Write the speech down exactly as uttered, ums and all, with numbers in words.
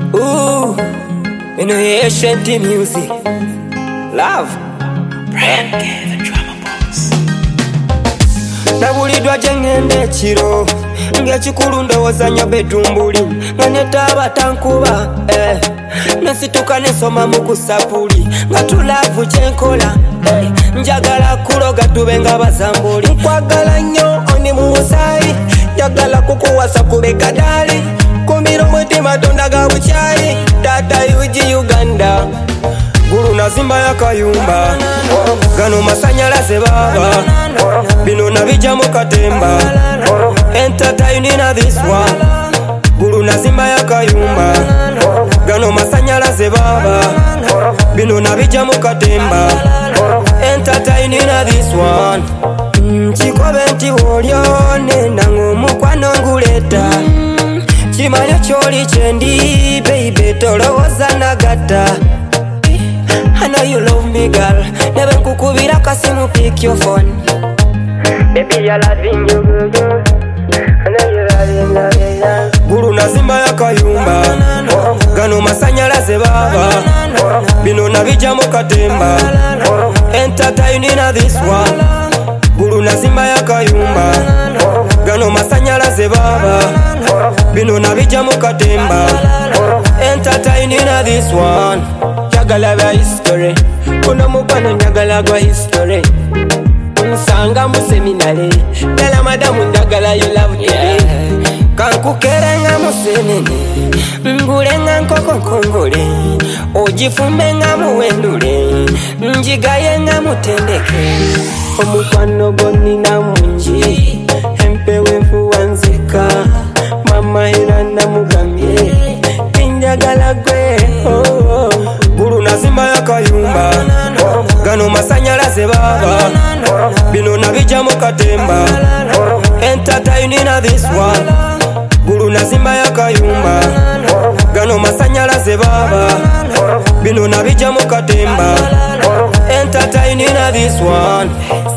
Ooh, in the ancient music, love. Brian Gave Drama Boss. Nabulidwa jengende chiro ngekikulu ndowooza nnyo betumbuli nga netaba tankuba eh. Nesituka nesoma mu kusapuli nga tulavu kyenkola eh. Njagala kuloga tube nga bazambuli nkwagala nnyo oni mu musaayi njagala kukuwasa kubeka dali kumbira omutima tondaga bukyayi tata yugi Uganda gulu nazimba yakayumba gano masanyalaze baba bino nabijja mu katemba entertainina this one gulu nazimba yakayumba gano masanyalaze baba bino nabijja mu katemba entertainina this one kikobe nti wolyone nange omukwano nguleta kimanya kyoli kyendi baby tolowooza nagatta I know you love me girl nebe nkukubira kasimu pick your phone baby you're loving you girl I know you loving loving love gulu nazimba yakayumba gano masanyalaze baba bino nabijja mu katemba entertainina this one gulu nazimba yakayumba gano masanyalaze baba bino nabijja mu katemba entertainina this one njagala bya history kuno mukwano njagala gwa history nsanga mu seminary dala madamu njagala you love today kankukerenga musenene ngulenga nkoko nkongole ogifumbenga muwendule njigayenga mutendeke omukwano gonina mungi empewe nfuwanzika mama era namugambye tinjagala gwe oh. Gulu nazimba yakayumba gano masanyalaze baba bino nabijja mu katemba entertainina this one gulu nazimba yakayumba gano masanyalaze baba bino nabijja mu katemba entertainina this one